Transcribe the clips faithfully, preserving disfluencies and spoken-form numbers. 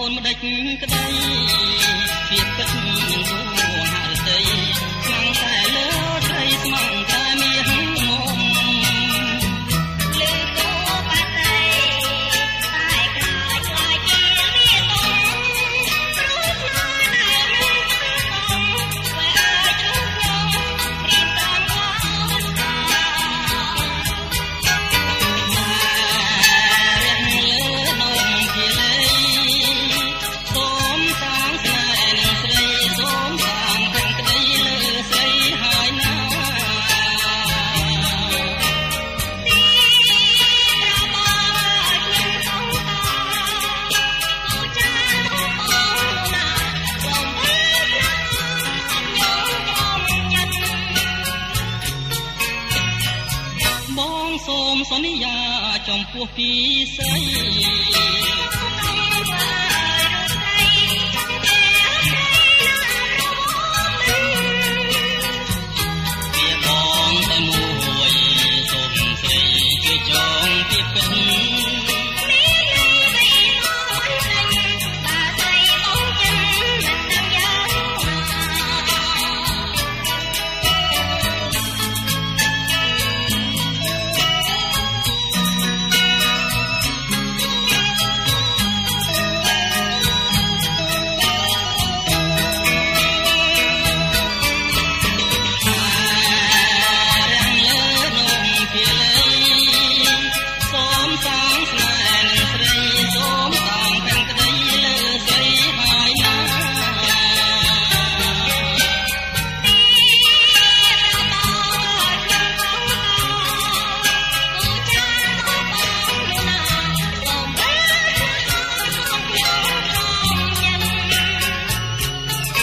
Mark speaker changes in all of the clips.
Speaker 1: នម្ដេចក្ដីភាពពិតមិនគួរហារតីស្មងតែលើត្រីស្មងតែមានមុំលើគោបាត់តែតែក្រោយខ្លាយជាមានមុំព្រោះខ្លួនដែលមានមុំធ្វើឲ្យជួបខ្ញុំរៀបចំវត្តសូមសន្យាចំពោះពីស្រីវាបងតែមួយសូមស្រីជួយចងពីពិត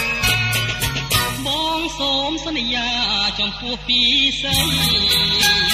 Speaker 1: សូមសន្យាចំពោះពីស្រី